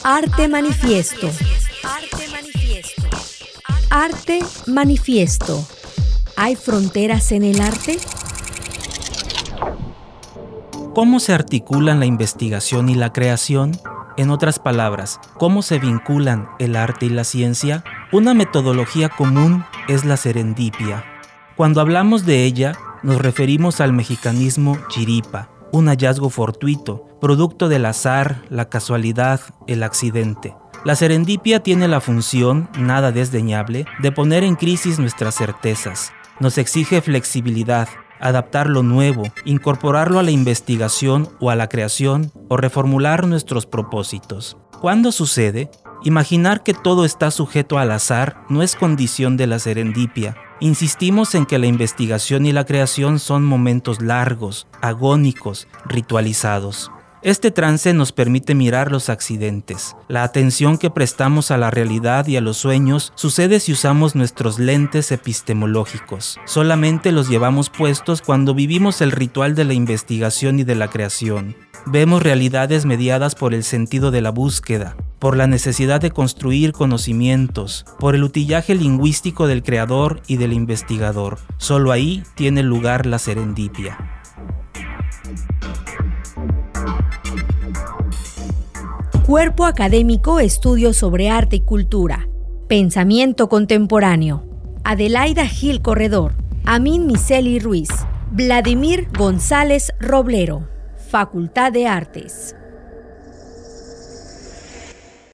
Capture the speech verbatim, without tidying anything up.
Arte Manifiesto. Arte Manifiesto. Arte Manifiesto. ¿Hay fronteras en el arte? ¿Cómo se articulan la investigación y la creación? En otras palabras, ¿cómo se vinculan el arte y la ciencia? Una metodología común es la serendipia. Cuando hablamos de ella, nos referimos al mexicanismo chiripa, un hallazgo fortuito, producto del azar, la casualidad, el accidente. La serendipia tiene la función, nada desdeñable, de poner en crisis nuestras certezas. Nos exige flexibilidad, adaptar lo nuevo, incorporarlo a la investigación o a la creación o reformular nuestros propósitos. ¿Cuándo sucede? Imaginar que todo está sujeto al azar no es condición de la serendipia. Insistimos en que la investigación y la creación son momentos largos, agónicos, ritualizados. Este trance nos permite mirar los accidentes. La atención que prestamos a la realidad y a los sueños sucede si usamos nuestros lentes epistemológicos. Solamente los llevamos puestos cuando vivimos el ritual de la investigación y de la creación. Vemos realidades mediadas por el sentido de la búsqueda, por la necesidad de construir conocimientos, por el utillaje lingüístico del creador y del investigador. Solo ahí tiene lugar la serendipia. Cuerpo Académico Estudios sobre Arte y Cultura. Pensamiento Contemporáneo. Adelaida Gil Corredor. Amin Miseli Ruiz. Vladimir González Roblero. Facultad de Artes.